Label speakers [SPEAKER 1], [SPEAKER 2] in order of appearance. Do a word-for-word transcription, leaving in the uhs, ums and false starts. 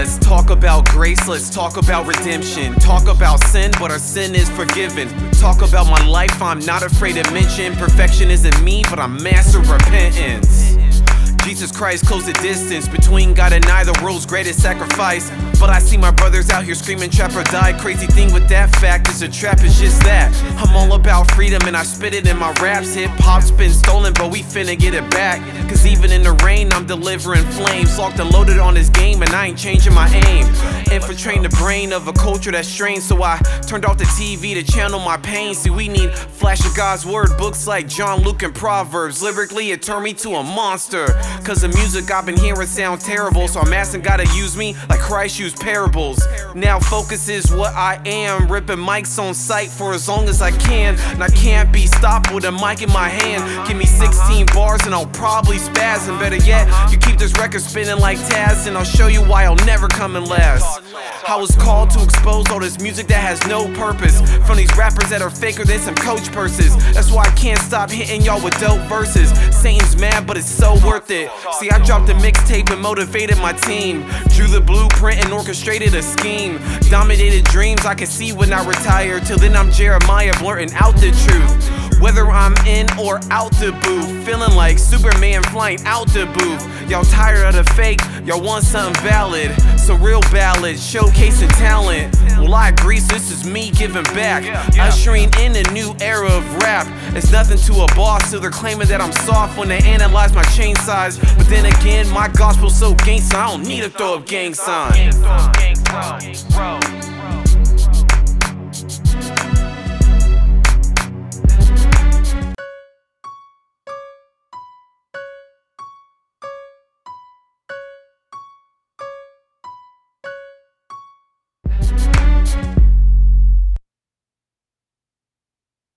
[SPEAKER 1] Let's talk about grace, let's talk about redemption. Talk about sin, but our sin is forgiven. Talk about my life, I'm not afraid to mention. Perfection isn't me, but I'm master repentance. Jesus Christ closed the distance between God and I, the world's greatest sacrifice. But I see my brothers out here screaming trap or die. Crazy thing with that fact is a trap is just that. I'm all about freedom and I spit it in my raps. Hip-hop's been stolen, but we finna get it back. Cause even in the rain, I'm delivering flames. Locked and loaded on this game and I ain't changing my aim. Infiltrating the brain of a culture that's strange, so I turned off the T V to channel my pain. See, we need flash of God's word, books like John, Luke, and Proverbs. Lyrically, it turned me to a monster. Cause the music I've been hearing sounds terrible, so I'm asking God to use me like Christ used parables. Now focus is what I am, ripping mics on sight for as long as I can. And I can't be stopped with a mic in my hand. Give me sixteen bars and I'll probably spaz. And better yet, you keep this record spinning like Taz, and I'll show you why I'll never come in last. I was called to expose all this music that has no purpose, from these rappers that are faker than some coach purses. That's why I can't stop hitting y'all with dope verses. Satan's mad, but it's so worth it. See, I dropped a mixtape and motivated my team. Drew the blueprint and orchestrated a scheme. Dominated dreams I can see when I retire. Till then I'm Jeremiah blurting out the truth. Whether I'm in or out the booth, feeling like Superman flying out the booth. Y'all tired of the fake, y'all want something valid. So real ballads, showcasing talent. Well, I agree, so this is me giving back. Ushering in a new era of rap. It's nothing to a boss, so they're claiming that I'm soft when they analyze my chain size. But then again, my gospel's so gangsta, I don't need to throw up gang signs.